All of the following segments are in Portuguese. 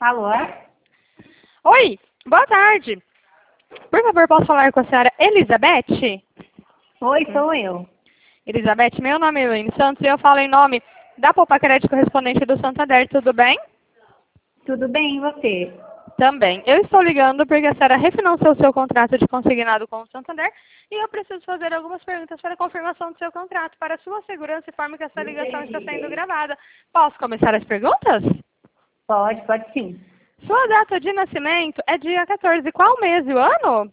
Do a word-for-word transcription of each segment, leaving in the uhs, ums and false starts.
Alô? Oi, boa tarde. Por favor, posso falar com a senhora Elizabeth? Oi, sou eu. Elizabeth, meu nome é Elaine Santos e eu falo em nome da Poupa Crédito correspondente do Santander, tudo bem? Tudo bem, e você? Também. Eu estou ligando porque a senhora refinanciou o seu contrato de consignado com o Santander e eu preciso fazer algumas perguntas para a confirmação do seu contrato, para a sua segurança e forma que essa ligação está sendo gravada. Posso começar as perguntas? Pode, pode sim. Sua data de nascimento é dia quatorze. Qual mês e o ano?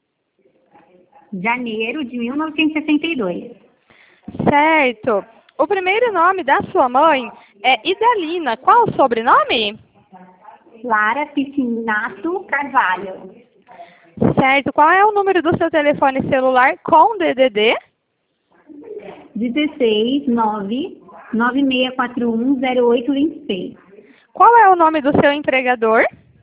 Janeiro de mil novecentos e sessenta e dois. Certo. O primeiro nome da sua mãe é Idalina. Qual o sobrenome? Lara Piscinato Carvalho. Certo. Qual é o número do seu telefone celular com D D D? dezesseis, nove, nove seis quatro um, zero oito dois seis. Qual é o nome do seu empregador?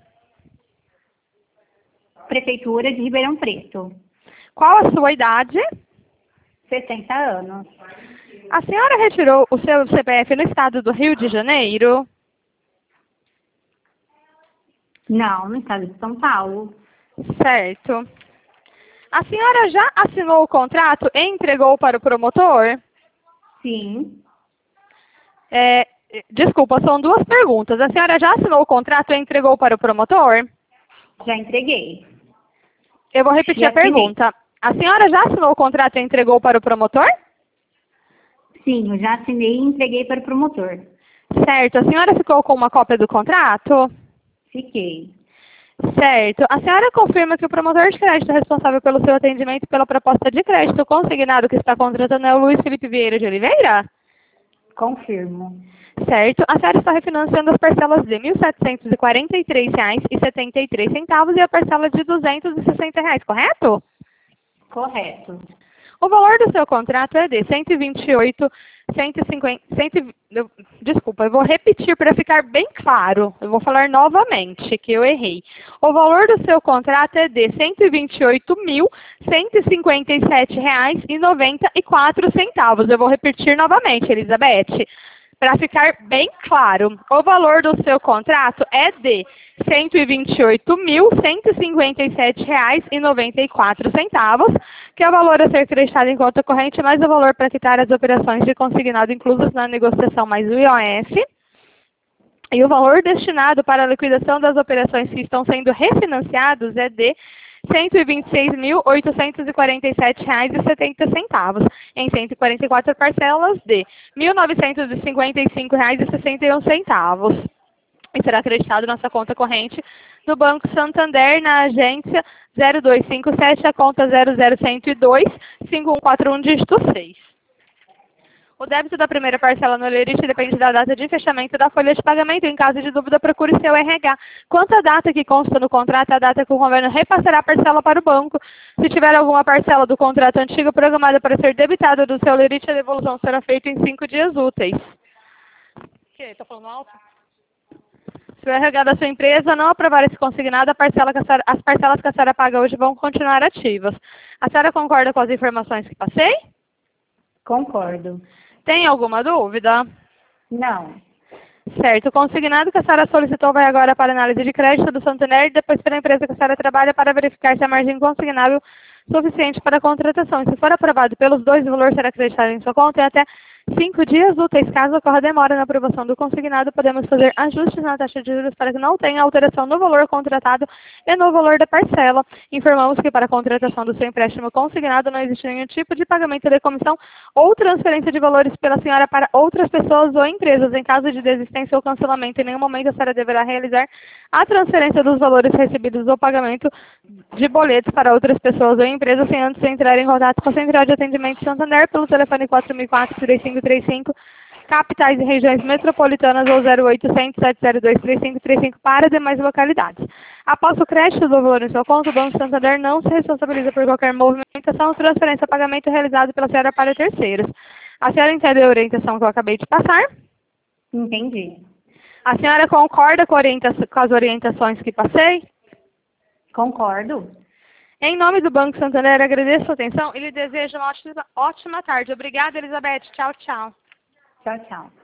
Prefeitura de Ribeirão Preto. Qual a sua idade? sessenta anos. A senhora retirou o seu C P F no estado do Rio de Janeiro? Não, no estado de São Paulo. Certo. A senhora já assinou o contrato e entregou para o promotor? Sim. É, desculpa, são duas perguntas. A senhora já assinou o contrato e entregou para o promotor? Já entreguei. Eu vou repetir Já a pergunta. A senhora já assinou o contrato e entregou para o promotor? Sim, eu já assinei e entreguei para o promotor. Certo. A senhora ficou com uma cópia do contrato? Fiquei. Certo. A senhora confirma que o promotor de crédito responsável pelo seu atendimento e pela proposta de crédito consignado que está contratando é o Luiz Felipe Vieira de Oliveira? Confirmo. Certo. A senhora está refinanciando as parcelas de mil setecentos e quarenta e três reais e setenta e três centavos e a parcela de duzentos e sessenta reais, correto? Correto. O valor do seu contrato é de cento e vinte e oito, cento e cinquenta, cem, eu, desculpa, eu vou repetir para ficar bem claro. Eu vou falar novamente que eu errei. O valor do seu contrato é de cento e vinte e oito mil, cento e cinquenta e sete reais e noventa e quatro centavos. Eu vou repetir novamente, Elizabeth. Para ficar bem claro, o valor do seu contrato é de cento e vinte e oito mil, cento e cinquenta e sete reais e noventa e quatro centavos, que é o valor a ser acreditado em conta corrente, mais o valor para quitar as operações de consignado inclusas na negociação mais o I O F. E o valor destinado para a liquidação das operações que estão sendo refinanciados é de cento e vinte e seis mil, oitocentos e quarenta e sete reais e setenta centavos, em cento e quarenta e quatro parcelas de mil novecentos e cinquenta e cinco reais e sessenta e um centavos. E será acreditado nossa conta corrente no Banco Santander, na agência zero dois cinco sete, a conta zero zero um zero dois, cinco um quatro um, dígito seis. O débito da primeira parcela no Lerite depende da data de fechamento da folha de pagamento. Em caso de dúvida, procure seu R H. Quanto à data que consta no contrato, a data que o governo repassará a parcela para o banco. Se tiver alguma parcela do contrato antigo programada para ser debitada do seu Lerite, a devolução será feita em cinco dias úteis. O quê? Está falando alto? Se o R H da sua empresa não aprovar esse consignado, a parcela que a senhora, as parcelas que a senhora paga hoje vão continuar ativas. A senhora concorda com as informações que passei? Concordo. Tem alguma dúvida? Não. Certo. O consignado que a senhora solicitou vai agora para análise de crédito do Santander e depois para a empresa que a senhora trabalha para verificar se a margem consignável suficiente para a contratação. E se for aprovado pelos dois, o valor será acreditado em sua conta em até cinco dias úteis. Caso ocorra demora na aprovação do consignado, podemos fazer ajustes na taxa de juros para que não tenha alteração no valor contratado e no valor da parcela. Informamos que para a contratação do seu empréstimo consignado não existe nenhum tipo de pagamento de comissão ou transferência de valores pela senhora para outras pessoas ou empresas. Em caso de desistência ou cancelamento, em nenhum momento a senhora deverá realizar a transferência dos valores recebidos ou pagamento de boletos para outras pessoas ou empresas sem antes entrar em contato com a Central de Atendimento Santander pelo telefone quatro mil e quatro, três cinco três cinco, capitais e regiões metropolitanas ou zero oitocentos, sete zero dois, três cinco três cinco para demais localidades. Após o crédito do valor em sua conta, o Banco Santander não se responsabiliza por qualquer movimentação, transferência ou pagamento realizado pela senhora para terceiros. A senhora entende a orientação que eu acabei de passar? Entendi. A senhora concorda com, orienta com as orientações que passei? Concordo. Em nome do Banco Santander, agradeço a sua atenção e lhe desejo uma ótima, ótima tarde. Obrigada, Elizabeth. Tchau, tchau. Tchau, tchau.